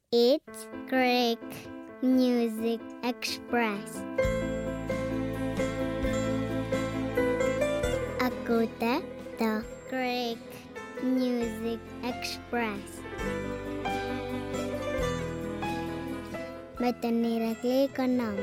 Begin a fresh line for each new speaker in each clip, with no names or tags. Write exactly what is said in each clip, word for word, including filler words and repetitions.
It's Greek Music Express. Ακούτε το Greek Music Express με τον Ηρακλή Οικονόμου.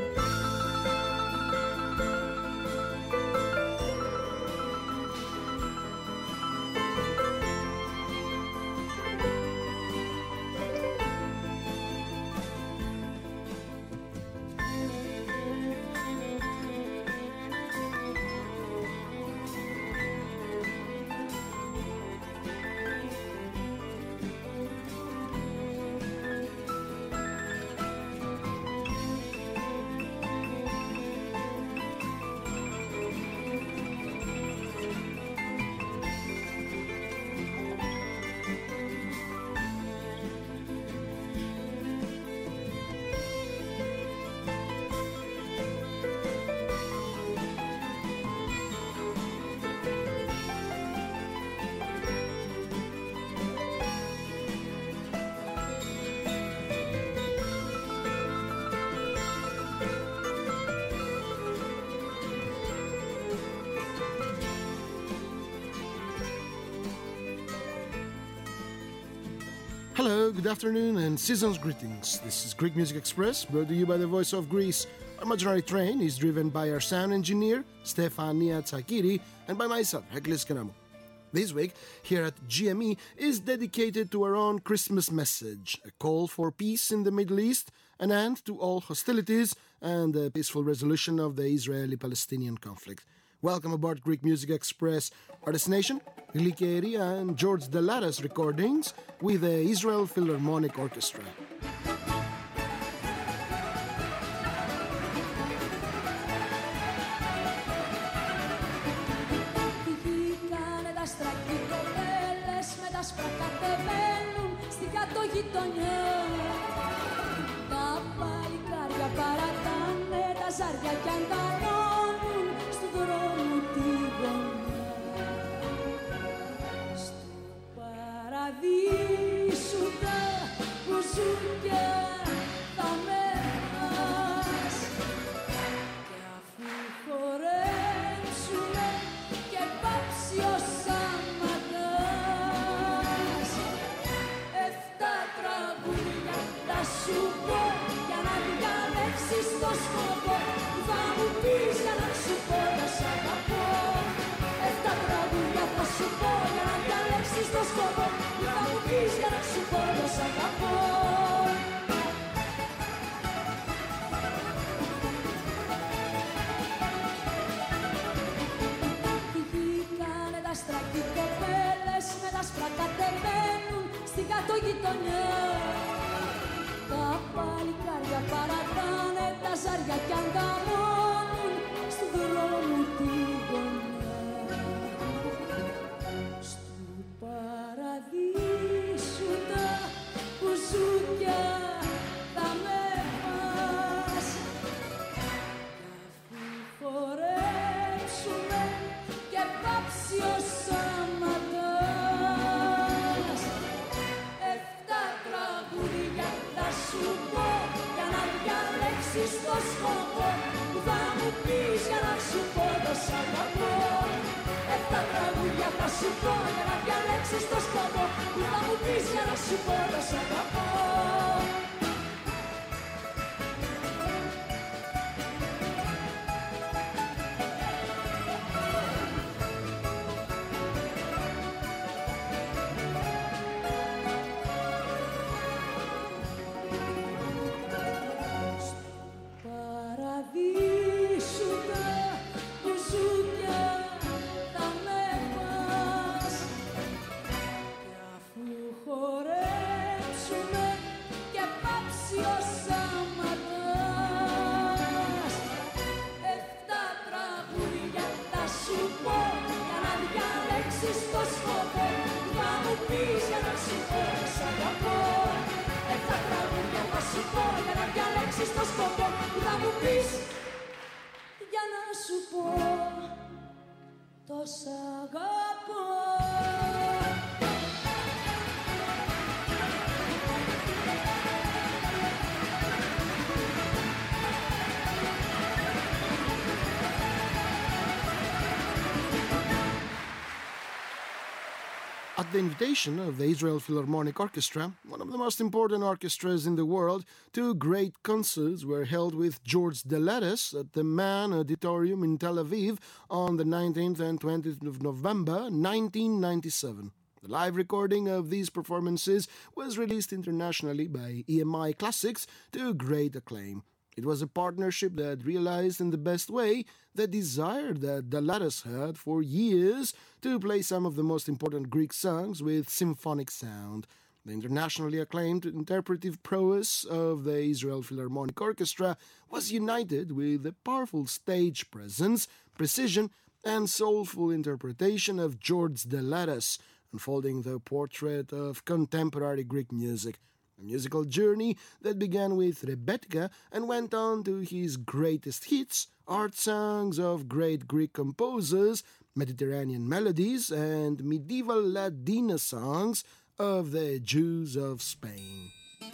Hello, good afternoon and season's greetings. This is Greek Music Express, brought to you by the Voice of Greece. Our imaginary train is driven by our sound engineer, Stefania Tsakiri, and by myself, Heklis Kenamo. This week, here at G M E, is dedicated to our own Christmas message, a call for peace in the Middle East, an end to all hostilities, and the peaceful resolution of the Israeli-Palestinian conflict. Welcome aboard Greek Music Express. Our destination, Glikeria and George Delaras recordings with the Israel Philharmonic Orchestra.
Βγήκανε τα στρακή κοπέλες με τα σπρακατεμένουν στην κατογειτονιά. Τα παλικάρια παρατάνε τα ζάρια κι αγκαλώνουν στου δρόμου τη γωνιά. Στου παραδείσου τα μπουζούκια θα μες κι αφού χορέψουνε και πάψει ο Σαματάς, εφτά τραγούδια θα σου πω για να διαλέξεις το σκοπό που θα μου πεις για να σου πω να σ' αγαπώ. Εφτά τραγούδια θα σου πω για να διαλέξεις το σκοπό που θα μου πεις για να σου πω να σ' αγαπώ. Βγήκανε τα στρακή κοπέλες με τα σπρακατεμένουν στην κατογειτονιά. Τα παλικάρια παρατάνε τα ζάρια κι αγκαλώνουν στου δρόμου τη γωνιά. Στου παραδείσου τα μπουζούκια θα με πας κι αφού χορέψουμε και πάψει ο Σαματάς, εφτά τραγούδια θα σου πω για να διαλέξεις το σκοπό που θα μου πεις για να σου πω το σ' αγαπώ. Εφτά τραγούδια θα σου πω για να διαλέξεις το σκοπό που θα μου πεις για να σου πω το σ' αγαπώ. Παραδείσου τα μπουζούκια θα με πας κι αφού χορέψουμε και πάψει ο Σαματάς, εφτά τραγούδια θα σου πω για να διαλέξεις το σκοπό που θα μου πεις για να σου πω να σ' αγαπώ. Εφτά τραγούδια θα σου πω για να διαλέξεις το σκοπό που θα μου πεις για να σου πω το σ' αγαπώ.
At the invitation of the Israel Philharmonic Orchestra, one of the most important orchestras in the world, two great concerts were held with George Delettes at the Mann Auditorium in Tel Aviv on the nineteenth and twentieth of November nineteen ninety-seven. The live recording of these performances was released internationally by E M I Classics to great acclaim. It was a partnership that realized in the best way the desire that Delettes had for years to play some of the most important Greek songs with symphonic sound. The internationally acclaimed interpretive prowess of the Israel Philharmonic Orchestra was united with a powerful stage presence, precision, and soulful interpretation of George Delettes, unfolding the portrait of contemporary Greek music. A musical journey that began with Rebetiko and went on to his greatest hits, art songs of great Greek composers, Mediterranean melodies, and medieval Ladina songs of the Jews of Spain.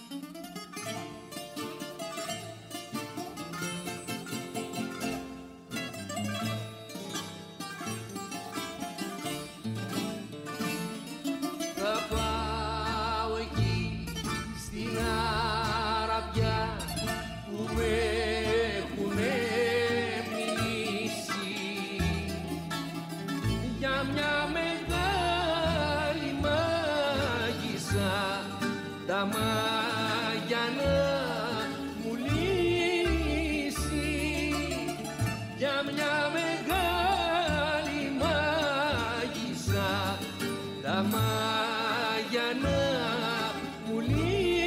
Τα μάγια να μου λύσει για μια μεγάλη μάγισσα, τα μάγια να μου λύσει.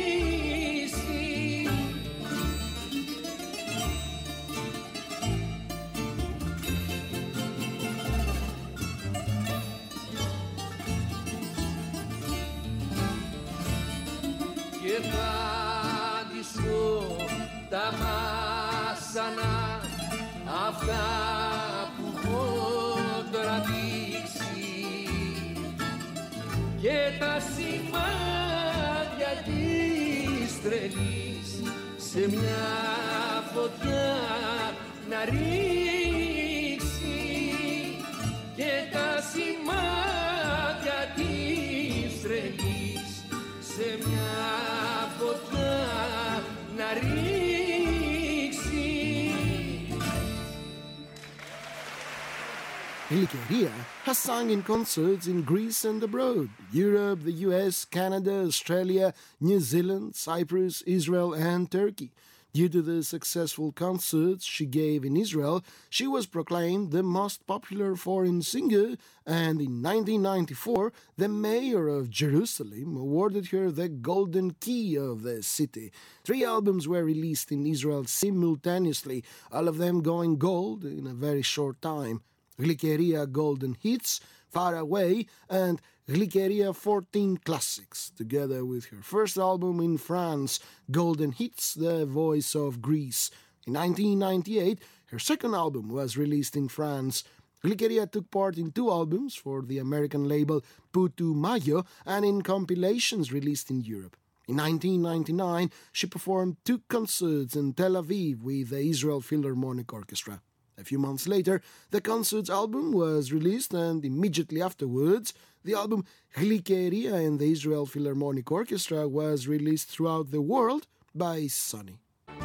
Και θα της πω τα μάσανα αυτά που έχω τραβήξει και τα σημάδια της τρελής σε μια φωτιά να ρίξει και τα σημάδια της τρελής σε μια φωτιά να ρίξει.
Glikeria has sung in concerts in Greece and abroad, Europe, the U S, Canada, Australia, New Zealand, Cyprus, Israel, and Turkey. Due to the successful concerts she gave in Israel, she was proclaimed the most popular foreign singer, and in nineteen ninety-four, the mayor of Jerusalem awarded her the Golden Key of the city. Three albums were released in Israel simultaneously, all of them going gold in a very short time. Glikeria Golden Hits, Far Away, and Glikeria fourteen Classics, together with her first album in France, Golden Hits, The Voice of Greece. In nineteen ninety-eight, her second album was released in France. Glikeria took part in two albums for the American label Putumayo and in compilations released in Europe. In nineteen ninety-nine, she performed two concerts in Tel Aviv with the Israel Philharmonic Orchestra. A few months later, the concerts album was released, and immediately afterwards, the album Glikeria and the Israel Philharmonic Orchestra was released throughout the world by Sony.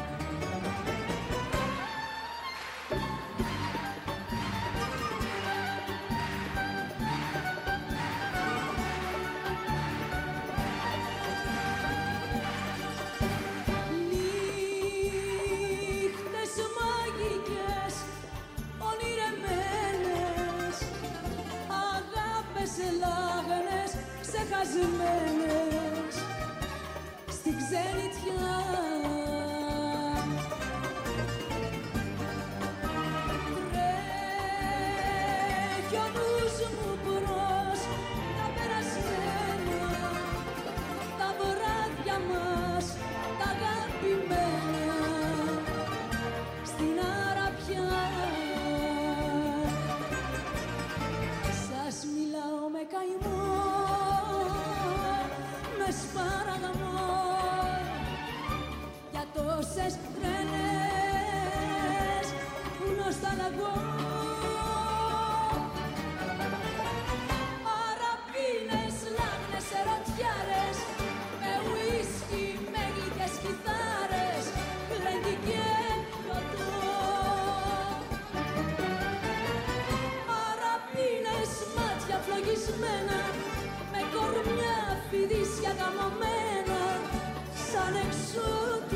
Ξεχασμένες στην ξενιτιά, τρέχει ο νους μου προς τα περασμένα, τα βράδια μας τα αγαπημένα στην Αραπιά. Σας μιλάω με καημό, σπαραγμό, σαν εξωτικά.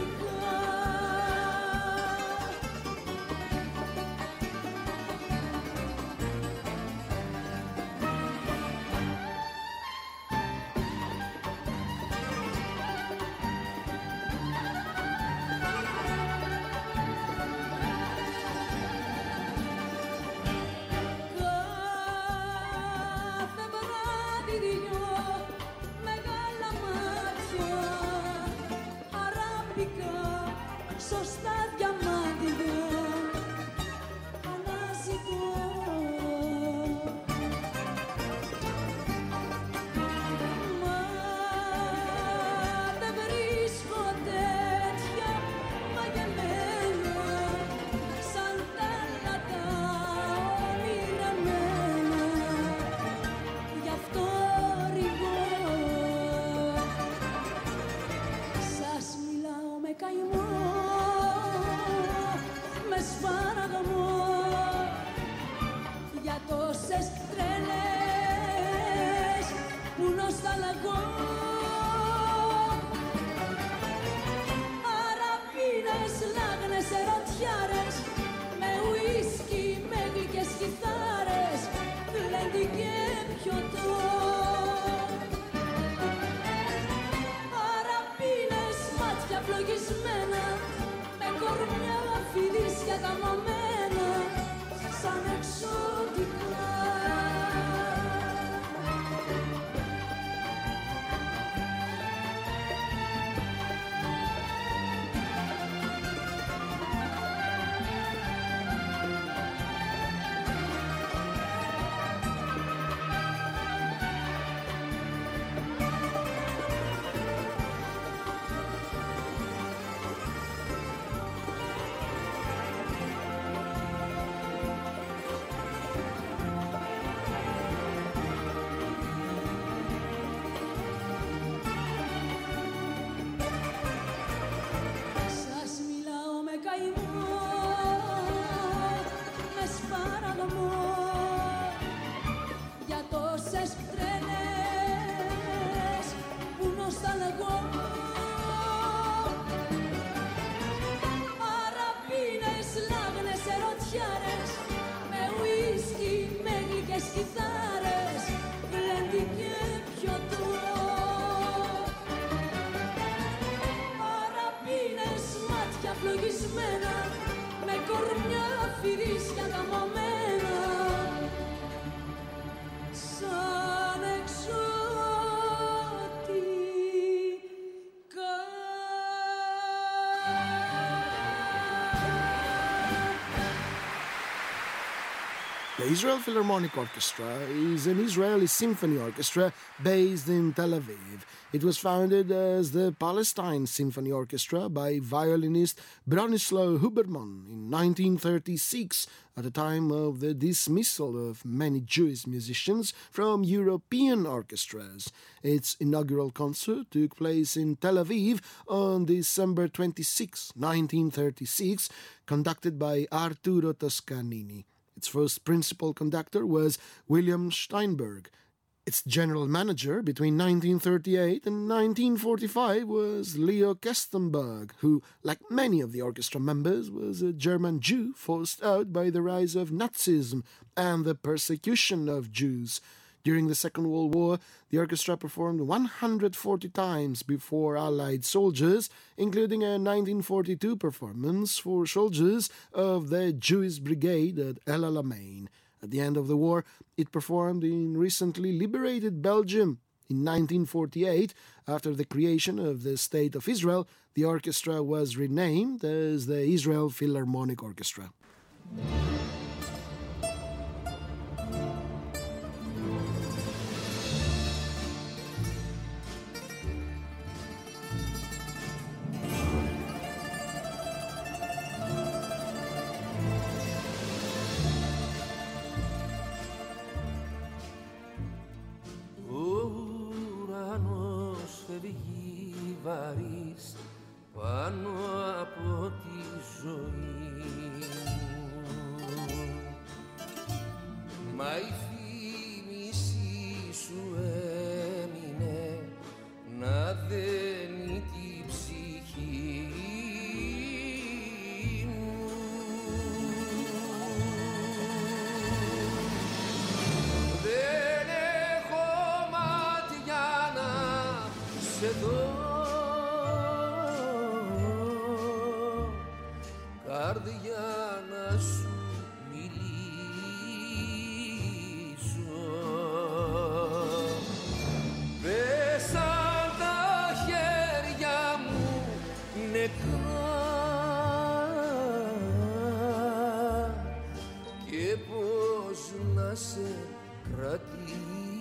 The Israel Philharmonic Orchestra is an Israeli symphony orchestra based in Tel Aviv. It was founded as the Palestine Symphony Orchestra by violinist Bronislaw Huberman in nineteen thirty-six, at the time of the dismissal of many Jewish musicians from European orchestras. Its inaugural concert took place in Tel Aviv on December twenty-sixth, nineteen thirty-six, conducted by Arturo Toscanini. Its first principal conductor was William Steinberg. Its general manager between nineteen thirty-eight and nineteen forty-five was Leo Kestenberg, who, like many of the orchestra members, was a German Jew forced out by the rise of Nazism and the persecution of Jews. During the Second World War, the orchestra performed one hundred forty times before Allied soldiers, including a nineteen forty-two performance for soldiers of the Jewish Brigade at El Alamein. At the end of the war, it performed in recently liberated Belgium. In nineteen forty-eight, after the creation of the State of Israel, the orchestra was renamed as the Israel Philharmonic Orchestra.
Βαρύς πάνω από τη ζωή μου, μα η θύμηση σου έμεινε να δένει τη ψυχή νεκρά και πώς να σε κρατήσω.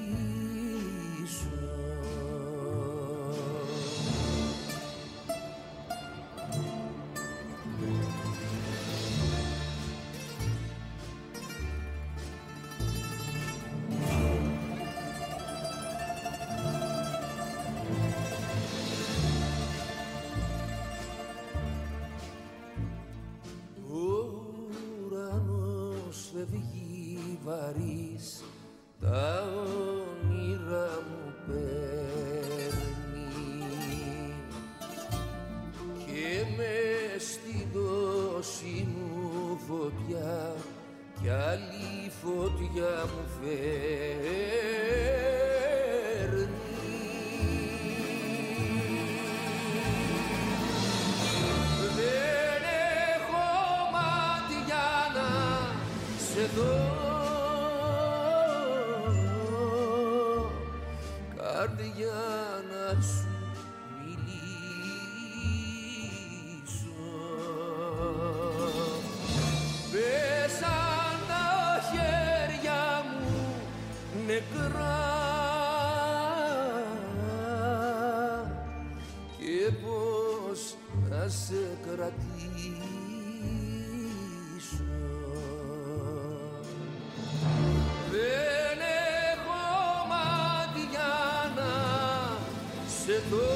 Βαρύς τα όνειρα μου παίρνει και μες στην δόση μου φωτιά κι άλλη φωτιά μου φέρνει. Δεν έχω μάτια να σε δω, καρδιά να σου μιλήσω. Πέσαν τα χέρια μου νεκρά και πώς να σε κρατήσω. Δεν έχω μάτια να σε δω.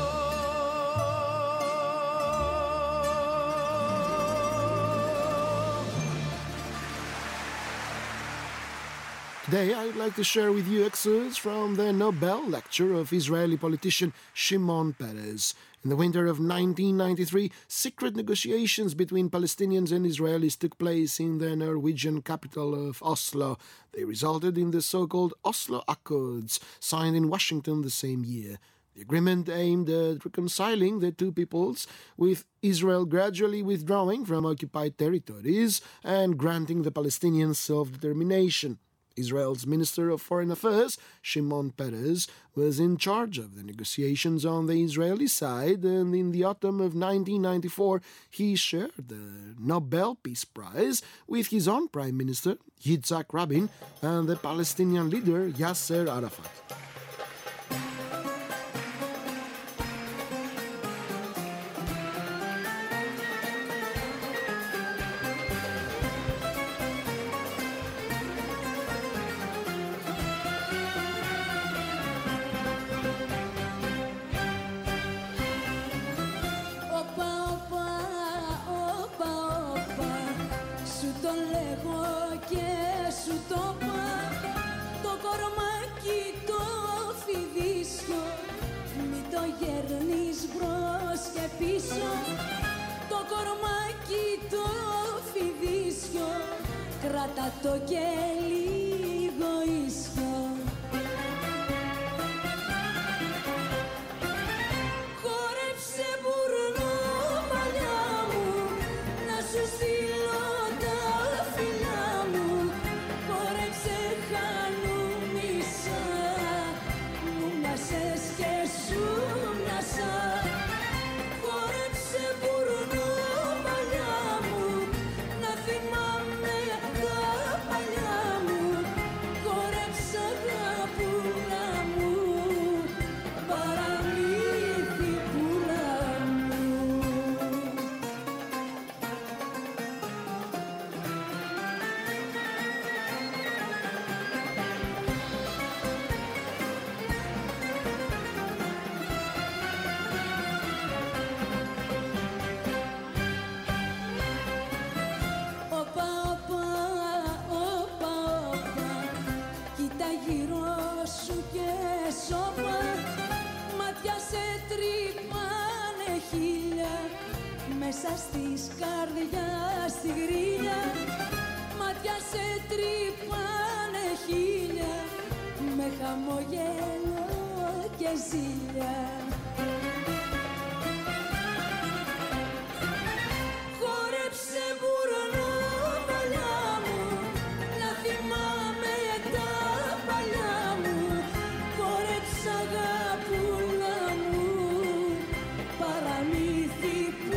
Today, I'd like to share with you excerpts from the Nobel lecture of Israeli politician Shimon Peres. In the winter of nineteen ninety-three, secret negotiations between Palestinians and Israelis took place in the Norwegian capital of Oslo. They resulted in the so-called Oslo Accords, signed in Washington the same year. The agreement aimed at reconciling the two peoples, with Israel gradually withdrawing from occupied territories and granting the Palestinians self-determination. Israel's Minister of Foreign Affairs, Shimon Peres, was in charge of the negotiations on the Israeli side, and in the autumn of nineteen ninety-four, he shared the Nobel Peace Prize with his own Prime Minister, Yitzhak Rabin, and the Palestinian leader, Yasser Arafat.
Κράτα το και λίγο ίσιο. Χόρεψε μπουρνό παλιά μου, να σου στείλω τα φιλιά μου. Χόρεψε χανουμίσα, μου μοιάσες και σου μοιάσα. Χόρεψε μπουρνό παλιά μου, να θυμάμαι μέσα στις καρδιάς στη γρίλια, μάτια σε τρύπανε χίλια, με χαμογέλο και ζήλια. Χόρεψε μπουρνό παλιά μου, να θυμάμαι τα παλιά μου. Χόρεψε αγάπουλα μου, παραμύθι που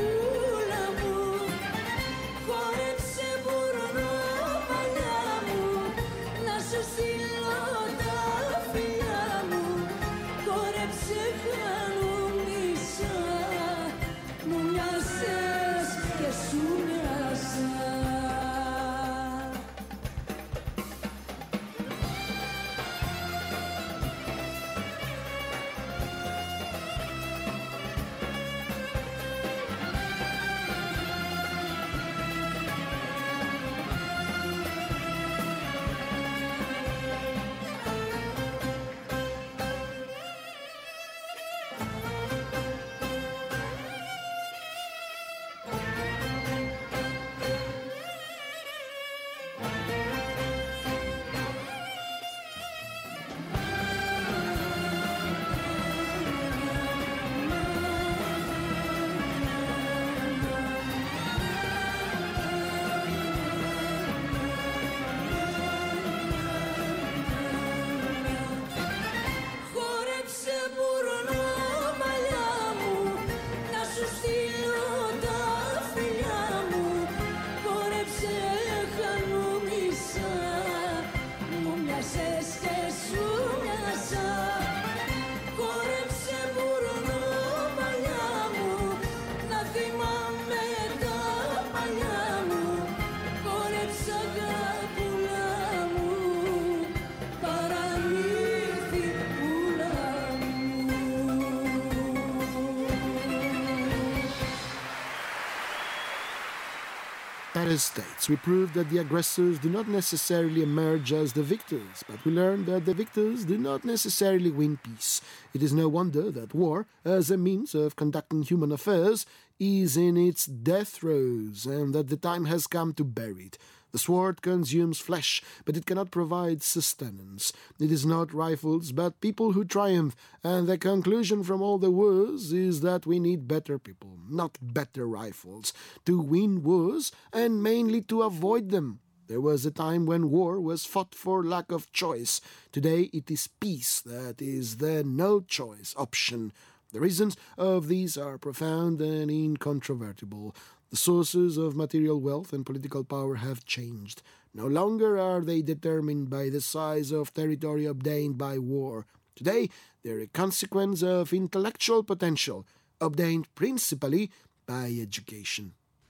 Paris states, we proved that the aggressors do not necessarily emerge as the victors, but we learned that the victors do not necessarily win peace. It is no wonder that war, as a means of conducting human affairs, is in its death throes, and that the time has come to bury it. The sword consumes flesh, but it cannot provide sustenance. It is not rifles, but people who triumph, and the conclusion from all the wars is that we need better people, not better rifles, to win wars, and mainly to avoid them. There was a time when war was fought for lack of choice. Today it is peace that is the no-choice option. The reasons of these are profound and incontrovertible. The sources of material wealth and political power have changed. No longer are they determined by the size of territory obtained by war. Today, they are a consequence of intellectual potential, obtained principally by education.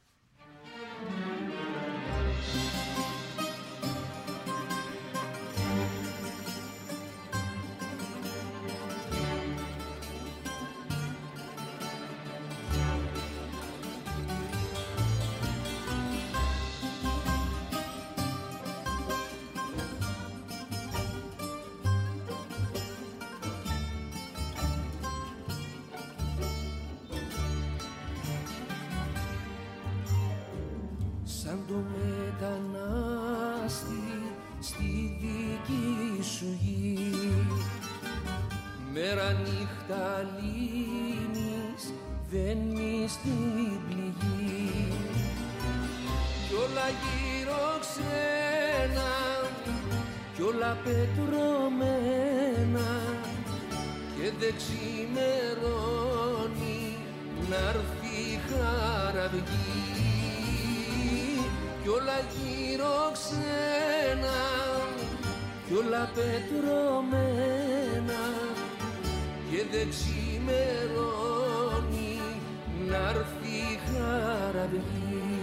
Σαν το μετανάστη στη δική σου γη, μέρα νύχτα λύνεις, βαίνεις στην πληγή, κι όλα γύρω ξένα, κι όλα πετρωμένα, και δεν ξημερώνει να'ρθεί η χαραυγή. Κι όλα γύρω ξένα, κι όλα πετρωμένα, και δεν ξημερώνει να'ρθεί η χαραυγή.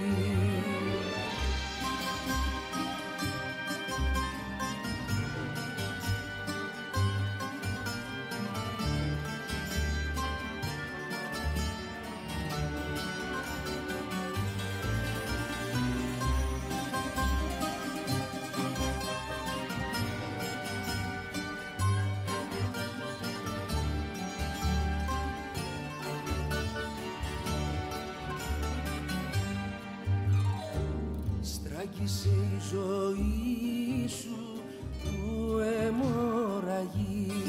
Στράγγισε η ζωή σου που αιμορραγεί,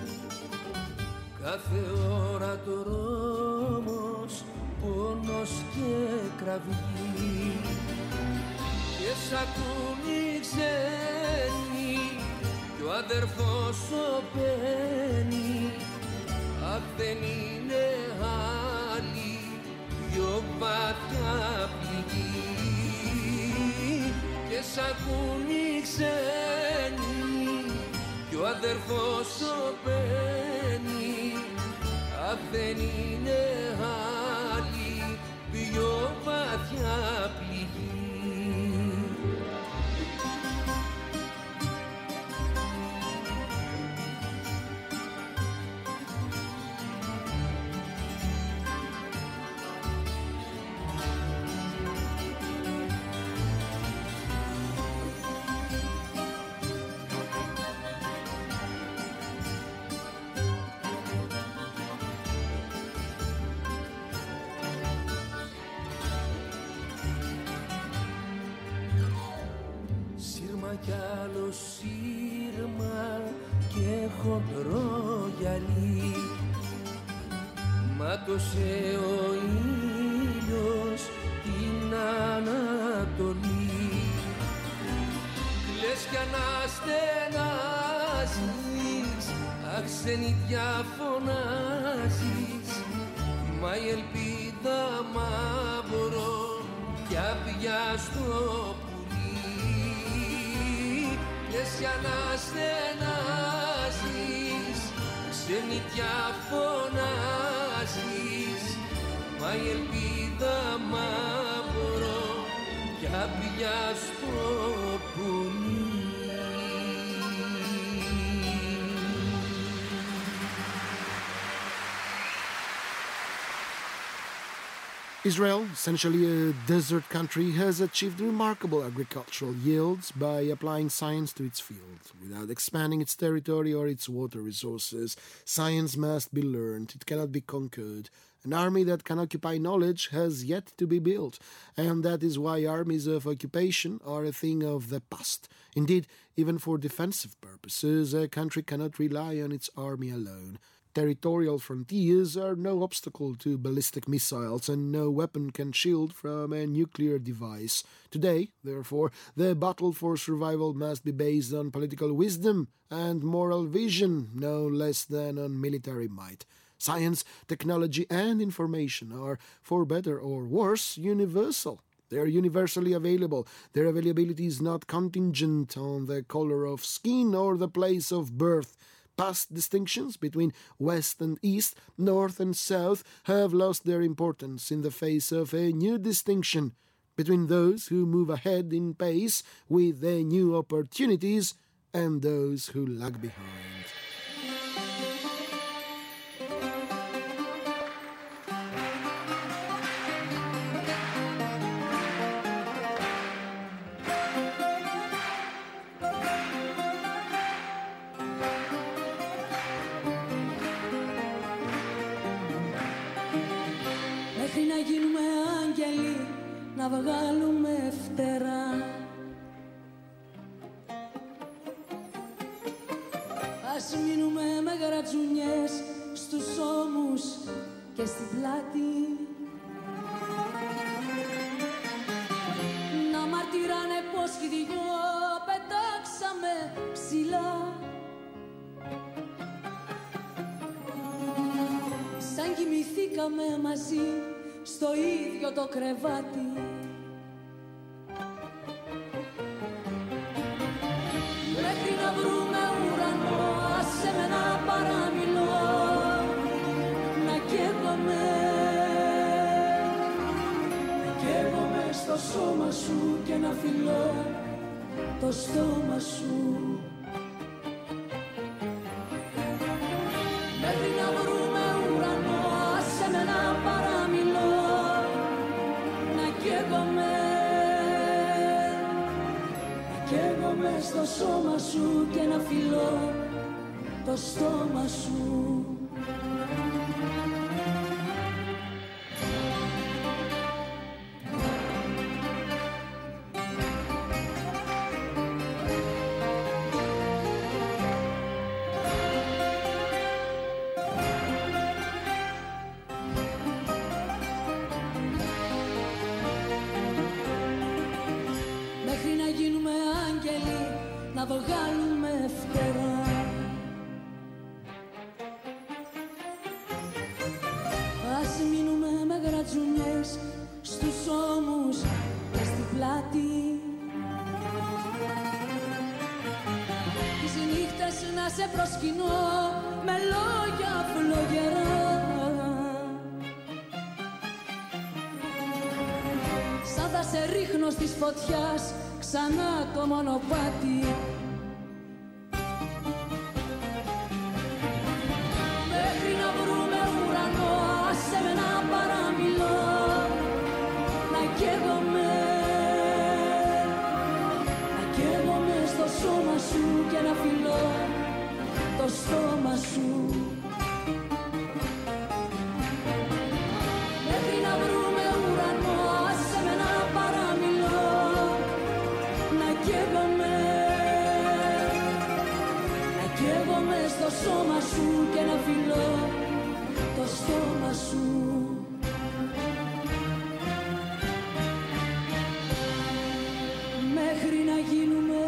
κάθε ώρα τρόμος, πόνος και κραυγή, και σ' ακούν οι ξένοι κι ο αδερφός σωπαίνει. Αχ, δεν είναι άλλη πιο βαθιά πληγή, και σ' ακούν οι ξένοι κι ο αδερφός σωπαίνει. Αχ, δεν είναι άλλη πιο βαθιά πληγή. Κι άλλο σύρμα και χοντρό γυαλί, μάτωσε ο ήλιος την Ανατολή. Κλαις κι αναστενάζεις, αχ, ξενιτιά φωνάζεις, μα η ελπίδα μαύρο κι απειά στο κλαις κι αναστενάζεις, ξενιτιά φωνάζεις, μα η ελπίδα μαύρο κι απειά στο πουλί.
Israel, essentially a desert country, has achieved remarkable agricultural yields by applying science to its field. Without expanding its territory or its water resources, science must be learned, it cannot be conquered. An army that can occupy knowledge has yet to be built, and that is why armies of occupation are a thing of the past. Indeed, even for defensive purposes, a country cannot rely on its army alone. Territorial frontiers are no obstacle to ballistic missiles, and no weapon can shield from a nuclear device. Today, therefore, the battle for survival must be based on political wisdom and moral vision, no less than on military might. Science, technology, and information are, for better or worse, universal. They are universally available. Their availability is not contingent on the color of skin or the place of birth. Past distinctions between West and East, North and South have lost their importance in the face of a new distinction between those who move ahead in pace with their new opportunities and those who lag behind.
Μέχρι να γίνουμε άγγελοι, να βγάλουμε φτερά. Ας μείνουμε με γρατζουνιές στους ώμους και στην πλάτη. Να μαρτυράνε πως κι οι δυο πετάξαμε ψηλά. Σαν κοιμηθήκαμε μαζί στο ίδιο το κρεβάτι. Μέχρι να βρούμε ουρανό, άσε με να παραμιλώ, να καίγομαι, να καίγομαι στο σώμα σου και να φιλώ το στόμα σου. Μέχρι να βρούμε ουρανό, άσε με να παραμιλώ, να καίγομαι, να καίγομαι στο σώμα σου και να φιλώ το στόμα σου. Να βγάλουμε φτερά. Ας μείνουμε με γρατζουνιές στους ώμους και στην πλάτη. Τις νύχτες να σε προσκυνώ με λόγια φλογερά. Σαν θα σε ρίχνω στις φωτιάς ξανά το μονοπάτι. Μέχρι να βρούμε ουρανό, άσε με να παραμιλώ, να καίγομαι, να καίγομαι στο σώμα σου και να φιλώ το στόμα σου. Μέχρι να βρούμε ουρανό, άσε με να παραμιλώ, να καίγομαι, να καίγομαι στο σώμα σου και να φιλώ το στόμα σου. Μέχρι να γίνουμε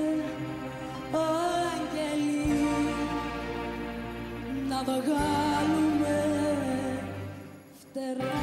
άγγελοι, να βγάλουμε φτερά.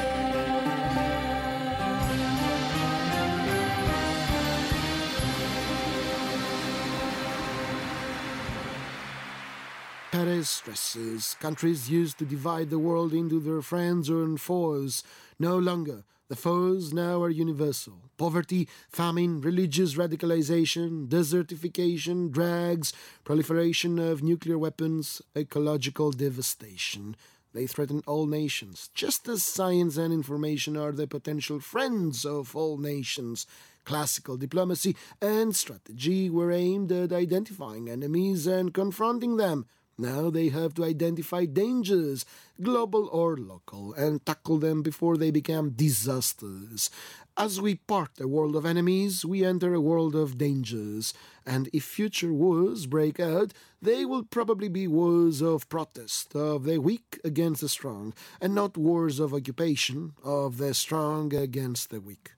Perez stresses countries used to divide the world into their friends and foes. No longer. The foes now are universal. Poverty, famine, religious radicalization, desertification, drugs, proliferation of nuclear weapons, ecological devastation. They threaten all nations, just as science and information are the potential friends of all nations. Classical diplomacy and strategy were aimed at identifying enemies and confronting them. Now they have to identify dangers, global or local, and tackle them before they become disasters. As we part a world of enemies, we enter a world of dangers, and if future wars break out, they will probably be wars of protest, of the weak against the strong, and not wars of occupation, of the strong against the weak.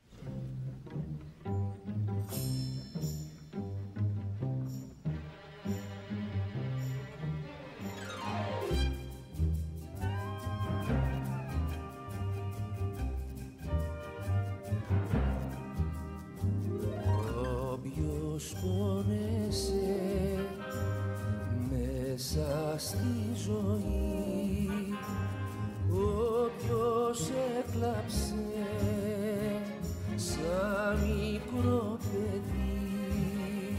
Πόνεσαι μέσα στη ζωή, όποιος έκλαψε σαν μικρό παιδί,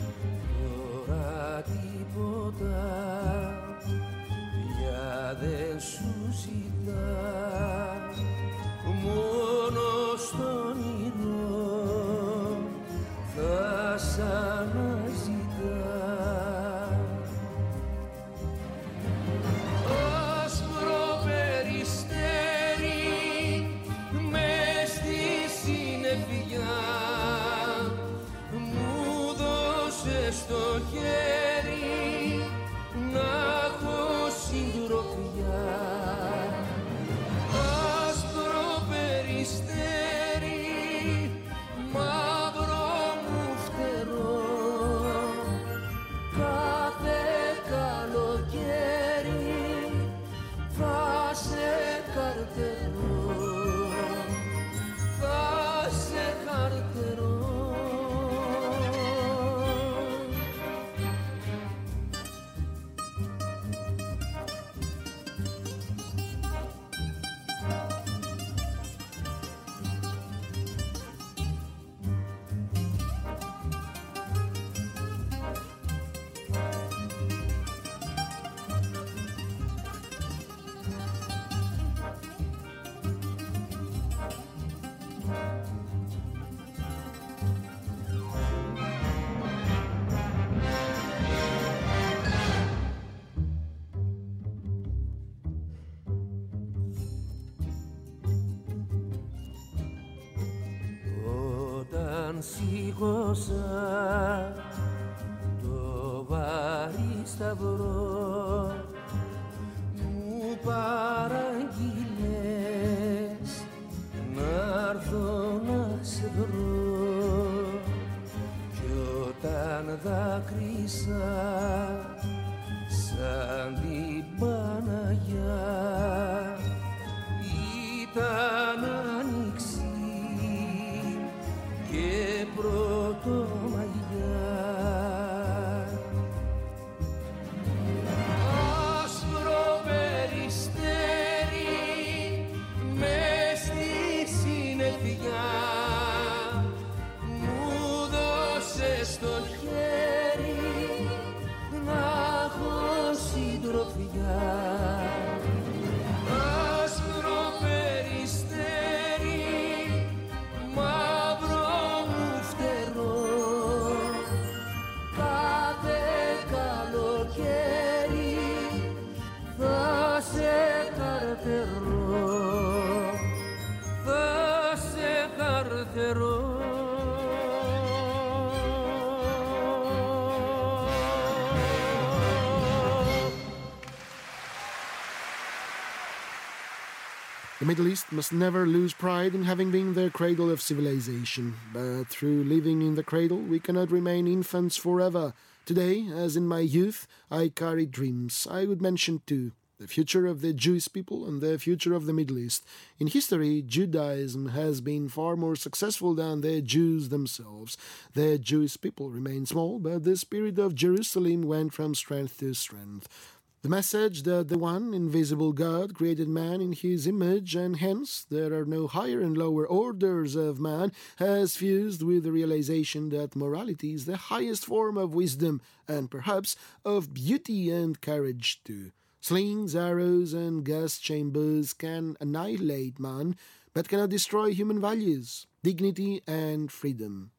τώρα τίποτα πια δεν σου ζητά, μόνο στον όνειρο θα σ' αναζητά. Άσπρο περιστέρι μες στη συννεφιά μου δώσε στο χέρι να έχω συντροφιά. Άσπρο περιστέρι μαύρο σήκωσα το βαρύ σταυρό μου παραγγείλες να'ρθω να σε βρω κι όταν δάκρυσα σαν την Παναγιά ήταν άνοιξη και πρωτομαγιά. Άσπρο περιστέρι μες στη συννεφιά μου δώσε στο χέρι να έχω συντροφιά. Άσπρο περιστέρι μαύρο θα σε καρτερώ, θα σε καρτερώ.
The Middle East must never lose pride in having been the cradle of civilization, but through living in the cradle we cannot remain infants forever. Today, as in my youth, I carry dreams. I would mention two: the future of the Jewish people and the future of the Middle East. In history, Judaism has been far more successful than the Jews themselves. The Jewish people remained small, but the spirit of Jerusalem went from strength to strength. The message that the one invisible God created man in his image, and hence there are no higher and lower orders of man, has fused with the realization that morality is the highest form of wisdom and perhaps of beauty and courage too. Slings, arrows, and gas chambers can annihilate man, but cannot destroy human values, dignity, and freedom.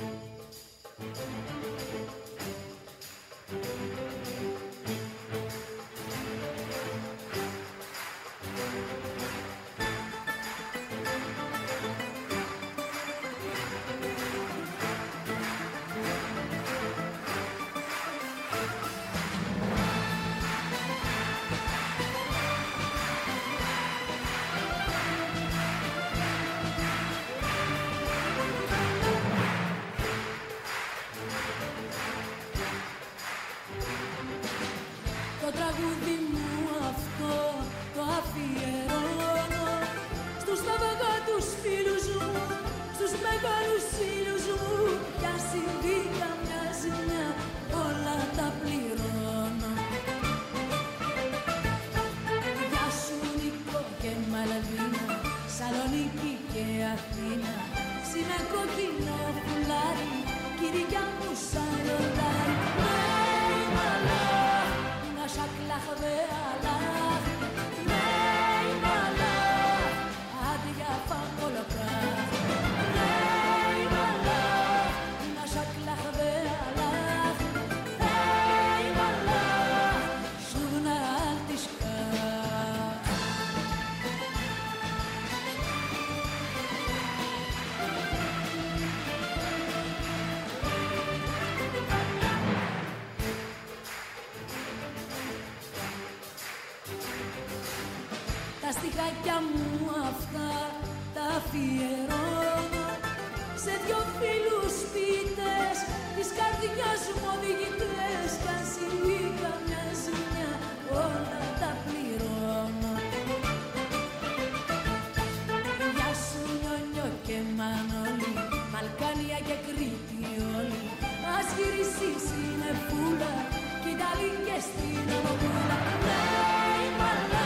Το τραγούδι μου αυτό το αφιερώνω στους σταβαγά τους φίλους μου, στους μεγάλους ήλιους μου. Κι αν συμβεί καμιά ζημιά όλα τα πληρώνω. Γεια σου Νίκο και Μαλαβίνα, Σαλονίκη και Αθήνα. Ψήνε κόκκινο πουλάρι, κυριά μου σαν λοντάρι. شكلך והלך, נאי מלך, את יפה כל הפרח. נאי מלך, נשקלך והלך, נאי מלך, שוב נא אל תשכח. Τα στιχάκια μου αυτά τα αφιερώνω σε δυο φίλους ποιητές της καρδιάς μου οδηγητές. Κι αν συμβεί καμιά ζημιά όλα τα πληρώνω. Γεια σου Νιόνιο και Μανώλη, Βαλκάνια και Κρήτη όλοι. Ας γυρίσει η συννεφούλα κι η Ιταλή και στην Ομοπούλα. Νέι μαλά.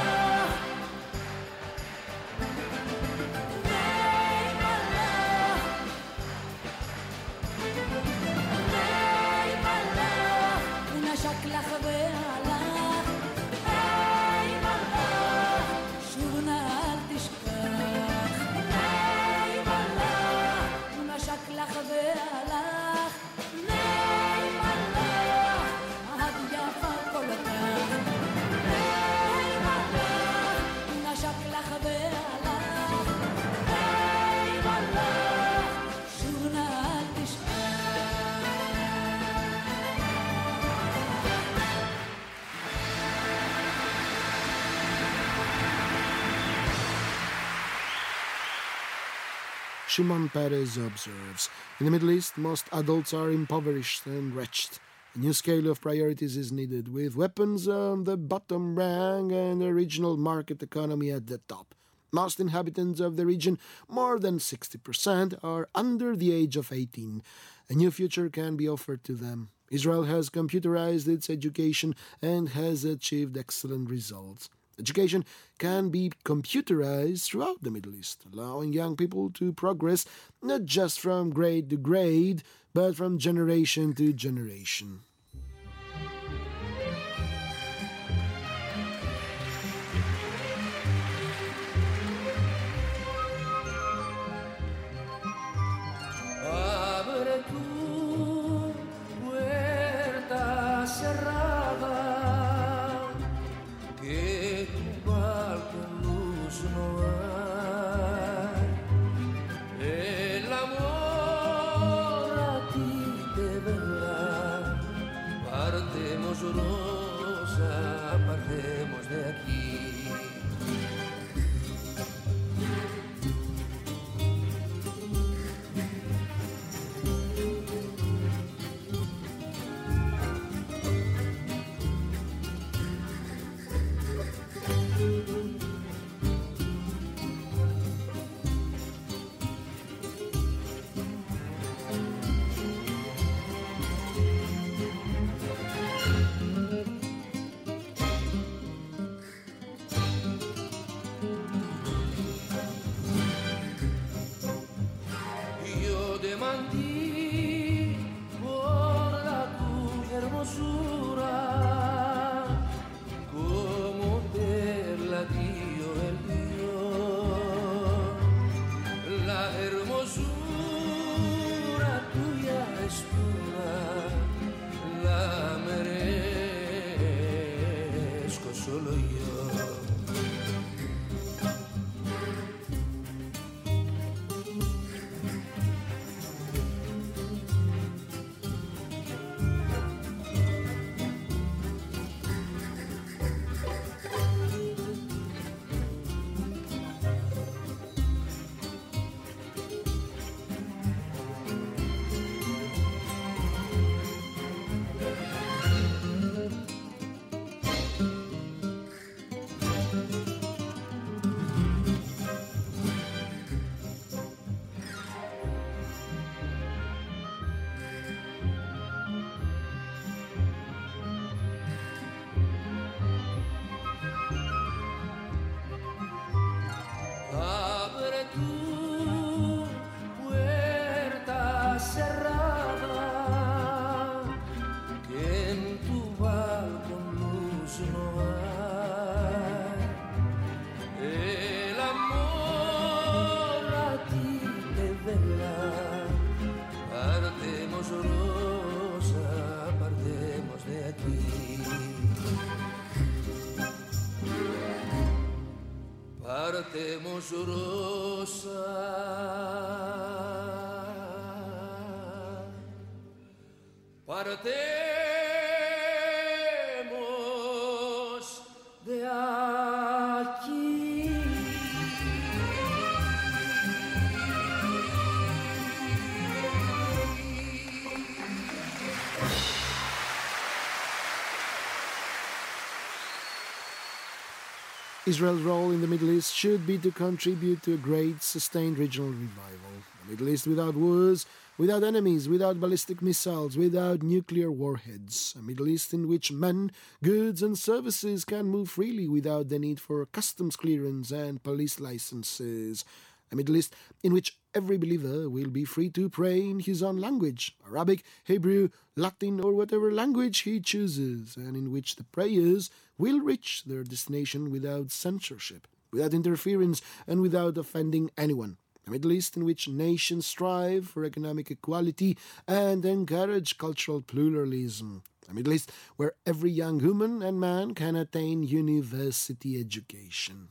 شكلך והלך, היי מלך, שוב נא אל תשכח. היי מלך, מה שקלך והלך, היי מלך, את יפה כל כך. היי מלך, מה שקלך והלך, היי מלך, שוב נא אל תשכח.
Shimon Peres observes, in the Middle East, most adults are impoverished and wretched. A new scale of priorities is needed, with weapons on the bottom rung and a regional market economy at the top. Most inhabitants of the region, more than sixty percent, are under the age of eighteen. A new future can be offered to them. Israel has computerized its education and has achieved excellent results. Education can be computerized throughout the Middle East, allowing young people to progress not just from grade to grade, but from generation to generation.
Abre tu puerta cerrada, que tu barco luz no hay. El amor a ti te vendrá Partemos rosa, partemos de aquí.
Israel's role in the Middle East should be to contribute to a great, sustained regional revival. A Middle East without wars, without enemies, without ballistic missiles, without nuclear warheads. A Middle East in which men, goods and services can move freely without the need for customs clearance and police licenses. A Middle East in which every believer will be free to pray in his own language, Arabic, Hebrew, Latin, or whatever language he chooses, and in which the prayers will reach their destination without censorship, without interference, and without offending anyone. A Middle East in which nations strive for economic equality and encourage cultural pluralism. A Middle East where every young woman and man can attain university education.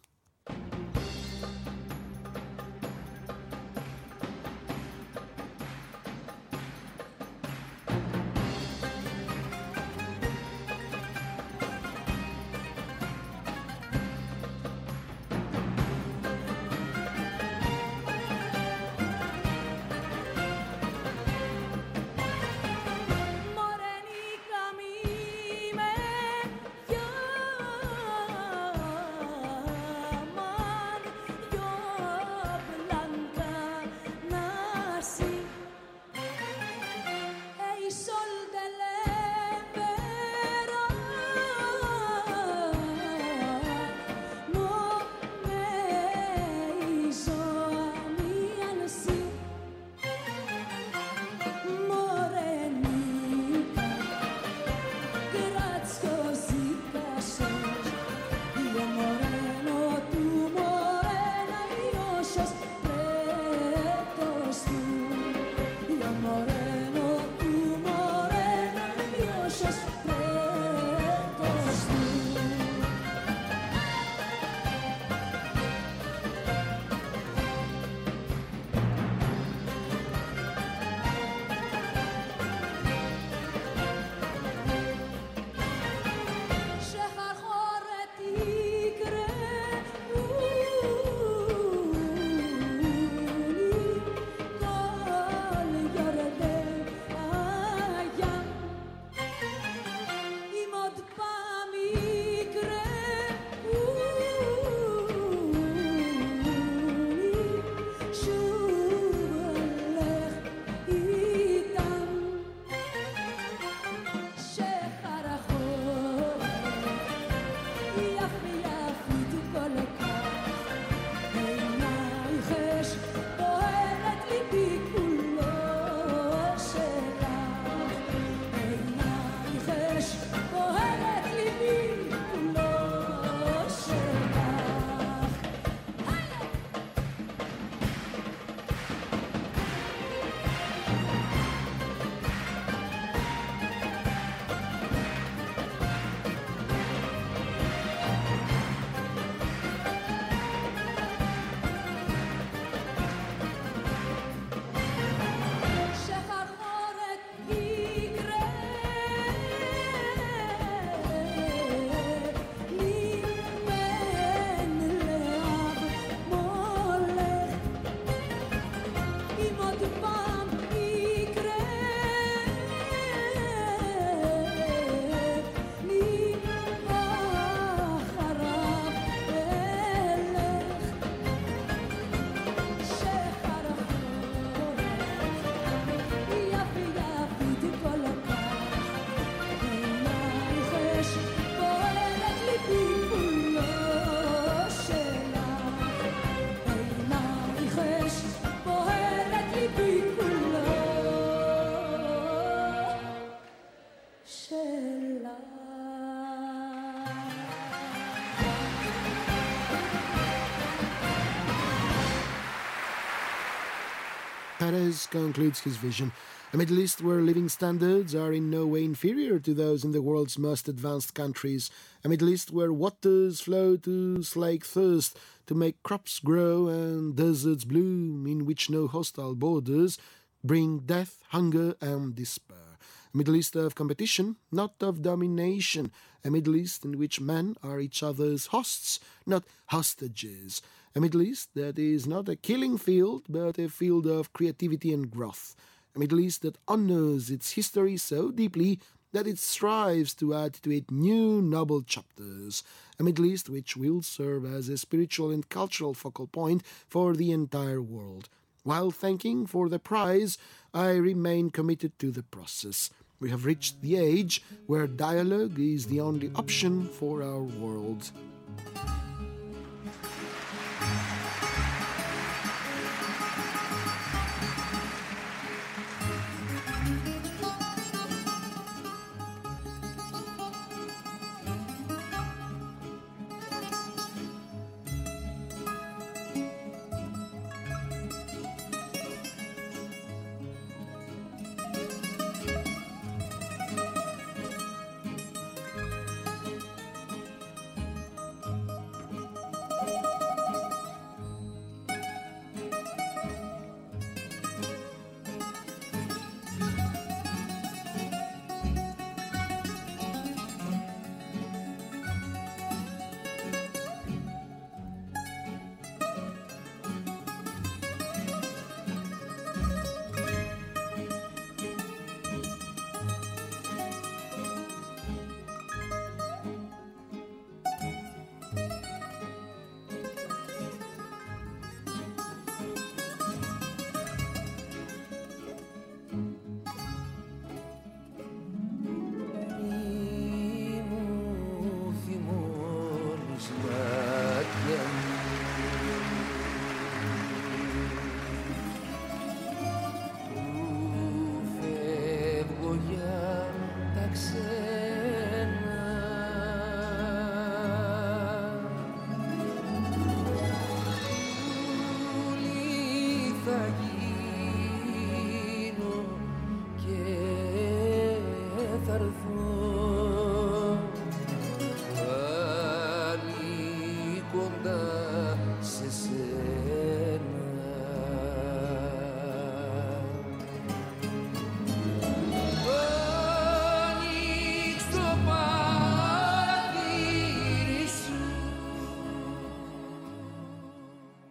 Peres concludes his vision A Middle East where living standards are in no way inferior to those in the world's most advanced countries. A Middle East where waters flow to slake thirst, to make crops grow and deserts bloom, in which no hostile borders bring death, hunger, and despair. A Middle East of competition, not of domination. A Middle East in which men are each other's hosts, not hostages. A Middle East that is not a killing field, but a field of creativity and growth. A Middle East that honors its history so deeply that it strives to add to it new noble chapters. A Middle East which will serve as a spiritual and cultural focal point for the entire world. While thanking for the prize, I remain committed to the process. We have reached the age where dialogue is the only option for our world.